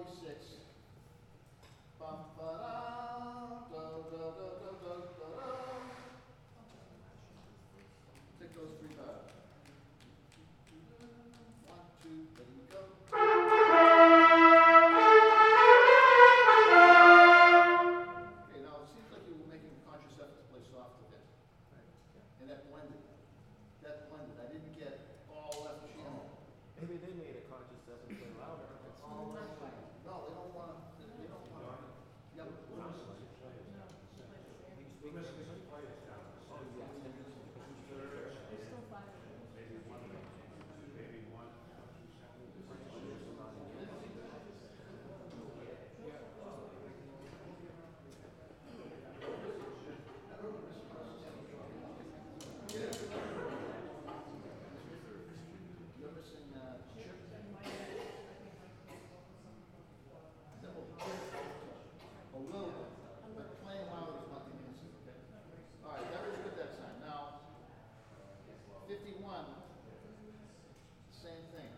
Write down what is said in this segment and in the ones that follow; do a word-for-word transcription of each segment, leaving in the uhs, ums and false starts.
forty-six. Bum, ba-da, da, da, da, da, da, da, da. Take those three bars. One, two, there you go. Okay, now it seems like you were making a conscious effort to play soft a bit. And that blended. That blended. I didn't get all left channel. Maybe they made a conscious effort to play louder. All left channel. No, they don't want to. They don't want to. Yep. You ever sing uh, Chip? A little bit, but playing loud is not the answer, okay? All right, that was good that time. Now, fifty-one, same thing.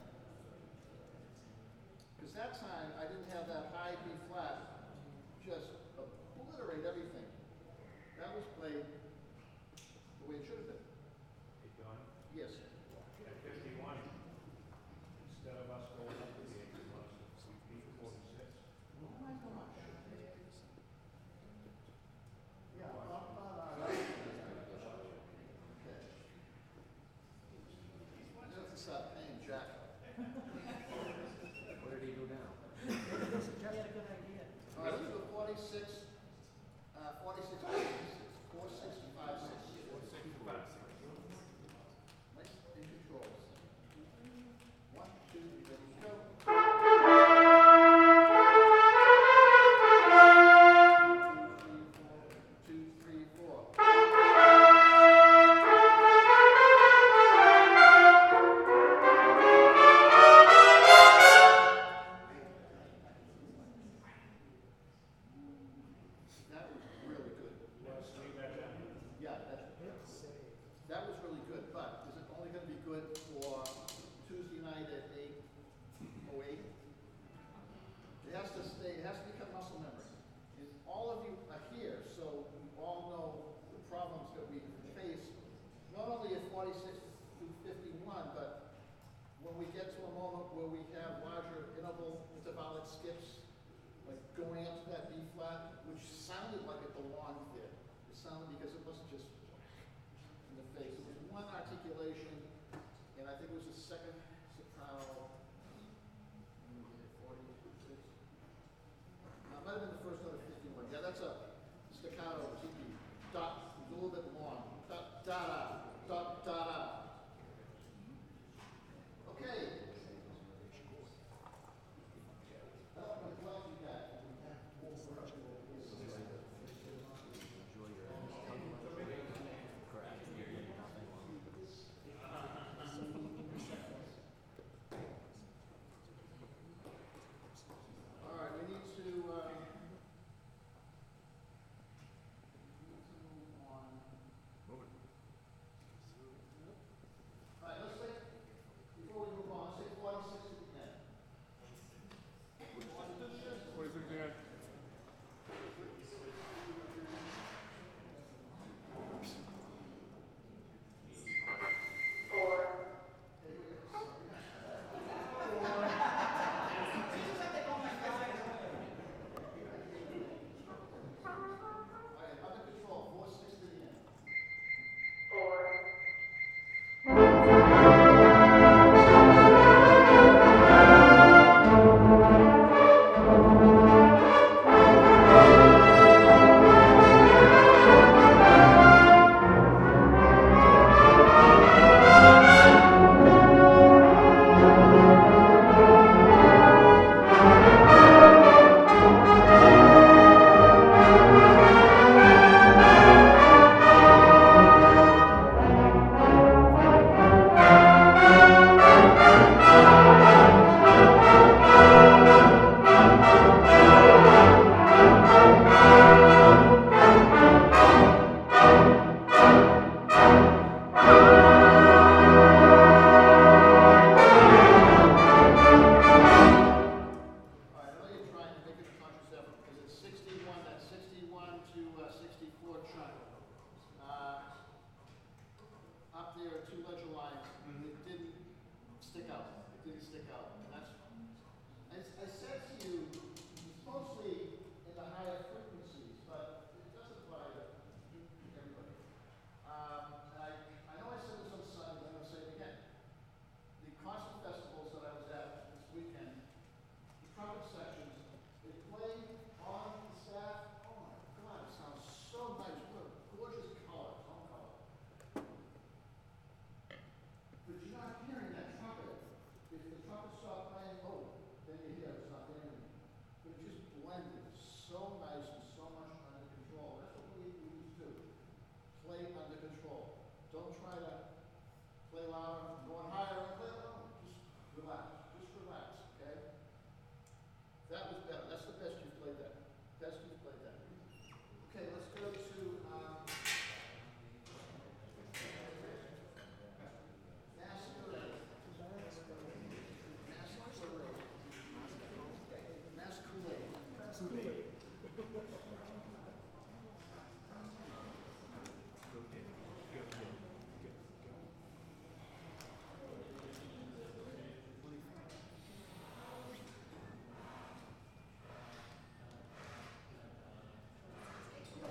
Because that time, I didn't have that high B flat, just obliterate everything. That was played the way it should have been. Hey, Don, Yes. at fifty-one, instead of us going up to the eighty months, we beat forty-six. Oh my gosh. Yeah. Okay. I have to start paying Jack. What did he do now? All right, let's do forty-six, uh, forty-six, forty-six, four sixty-five, six. Nice in controls. One, two, ready, go. Two, three, four. That was really good. Let's leave that down. Yeah, that, that was really good, but is it only gonna be good for Tuesday night at eight oh eight? It has to stay, it has to become muscle memory. And all of you are here, so you all know the problems that we face, not only at forty-six to fifty-one, but when we get to a moment where we have larger interval, intervallic skips, like going up to that B flat, which sounded like it belonged there. It sounded because it wasn't just in the face. It was one articulation, and I think it was the second soprano. forty-six. No, it might have been the first note of fifty-one. Yeah, that's a staccato tiki. Dot, a little bit long. Dot, da, da, dot, da, da. Okay. Oh, I'm glad you got it. play louder, going higher and play louder, just relax.